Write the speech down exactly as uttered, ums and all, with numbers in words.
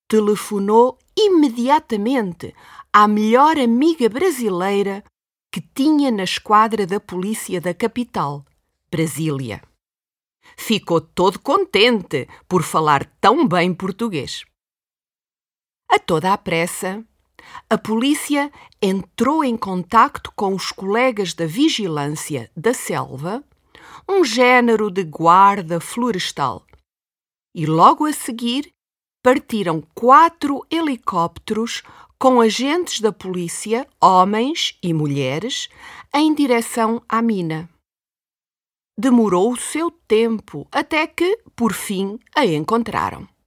telefonou imediatamente à melhor amiga brasileira que tinha na esquadra da polícia da capital, Brasília. Ficou todo contente por falar tão bem português. A toda a pressa, a polícia entrou em contacto com os colegas da vigilância da selva, um género de guarda florestal, e logo a seguir partiram quatro helicópteros com agentes da polícia, homens e mulheres, em direção à mina. Demorou o seu tempo até que, por fim, a encontraram.